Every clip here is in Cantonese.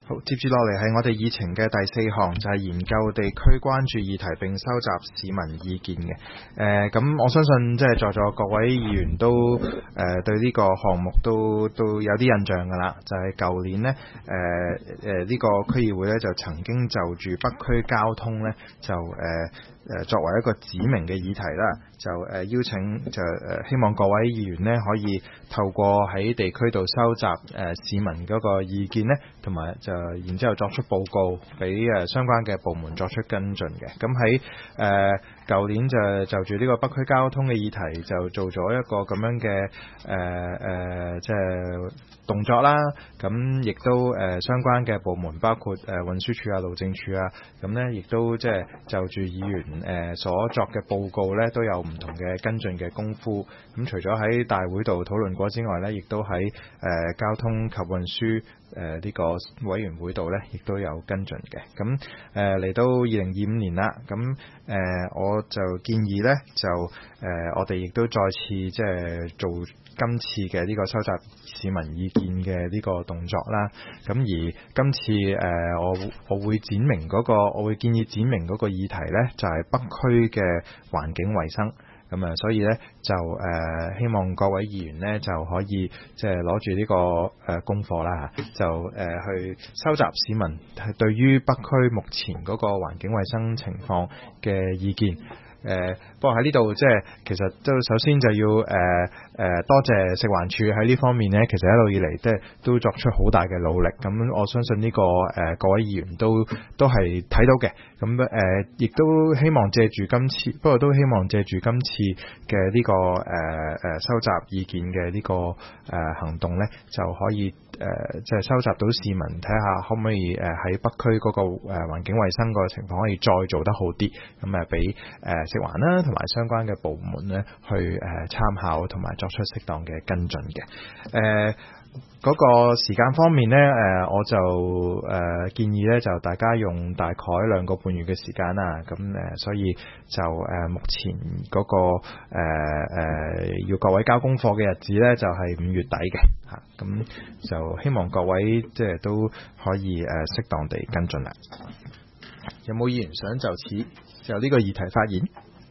好，接住落嚟係我哋議程嘅第4項，就係研究地區關注議題並收集市民意見嘅。咁我相信即係在座各位議員都對呢個項目都有啲印象㗎啦。就係舊年呢，呢個區議會呢就曾經就住北區交通呢就作為一個指明嘅議題啦，就邀請希望各位議員呢可以透過喺地區度收集市民嗰個意見呢，同埋然之後作出報告俾相關嘅部門作出跟進嘅。咁喺舊年就住呢個北區交通嘅議題就做咗一個咁樣嘅即係動作啦。咁亦都相關嘅部門包括運輸署啊、路政署啊，咁呢亦都即係就住議員所作嘅報告呢都有唔同嘅跟進嘅功夫。咁除咗喺大會度討論過之外呢，亦都喺交通及運輸呢個委員會度呢亦都有跟進嘅。咁嚟到2025年啦，咁我就建議呢，就我哋亦都再次即係做今次嘅呢個收集市民意見嘅呢個動作啦。咁而今次我會展明嗰個，我會建議展明嗰個議題呢，就係北區嘅環境衛生。咁所以呢，就希望各位議員呢就可以即係攞住呢個功課啦，就去收集市民係對於北區目前嗰個環境衛生情況嘅意見。不過喺呢度即係其實都首先就要多謝食環署喺呢方面呢，其實一路以嚟都作出好大嘅努力。咁我相信呢個各位議員都係睇到嘅。咁亦都希望借住今次，不過都希望借住今次嘅呢個收集意見嘅呢個行動呢，就可以即係收集到市民睇下可唔可以喺北區嗰個環境衛生個情況可以再做得好啲。咁俾食環啦同埋相關嘅部門呢去參考同埋作出適當嘅跟進嘅。嗰個時間方面呢，我就建議呢，就大家用大概2個半月嘅時間啦。咁所以就目前嗰個要各位交功課嘅日子呢，就係5月底嘅嚇。咁就希望各位即係都可以適當地跟進啦。有冇議員想就呢個議題發言？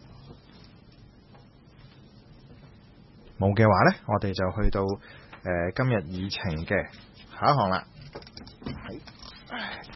冇嘅話呢，我哋就去到今日議程嘅下一項啦。